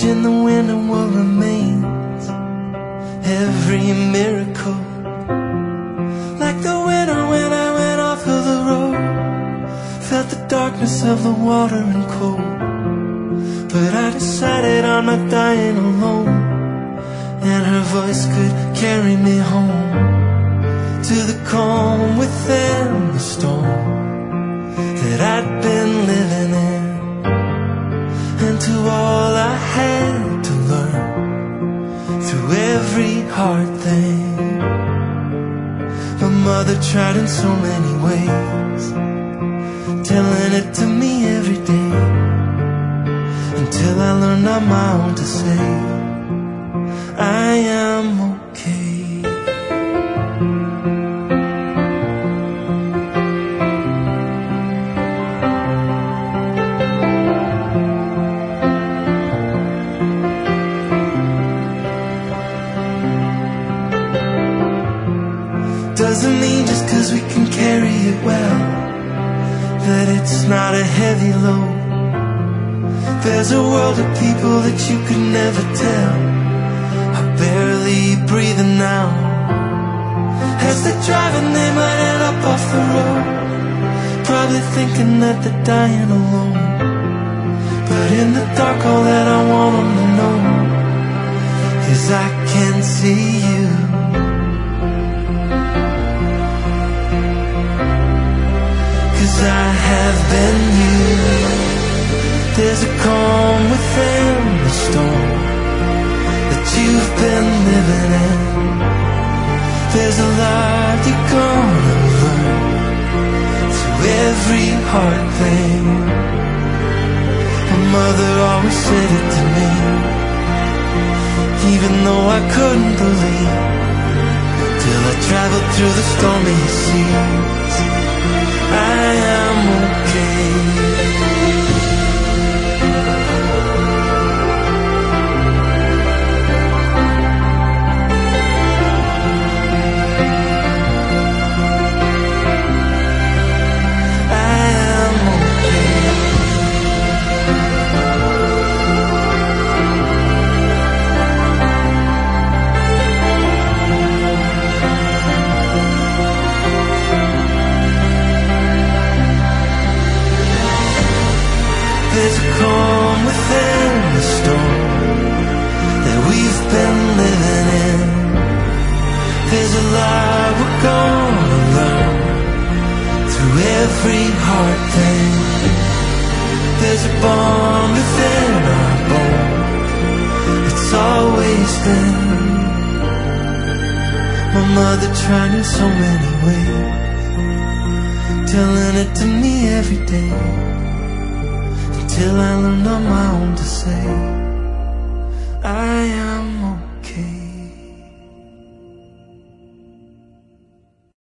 in the wind and what remains. Every miracle, like the winter when I went off of the road. Felt the darkness of the water and cold, but I decided I'm not dying alone. And her voice could carry me home to the calm within the storm that I'd been living in, and to all I had to learn through every hard thing. My mother tried in so many ways, telling it to me every day, until I learned on my own to say I am okay. Doesn't mean just 'cause we can carry it well that it's not a heavy load. There's a world of people that you could never tell are barely breathing now. As they're driving, they might end up off the road, probably thinking that they're dying alone. But in the dark, all that I want them to know is I can see you. 'Cause I have been you. There's a calm within the storm that you've been living in. There's a lot you're gonna learn through every hard thing. My mother always said it to me, even though I couldn't believe, till I traveled through the stormy seas. I am okay. There's a calm within the storm that we've been living in. There's a lot we're gonna learn through every hard thing. There's a bond within our bones, it's always been. My mother tried in so many ways, telling it to me every day, till I learned on my own to say I am okay.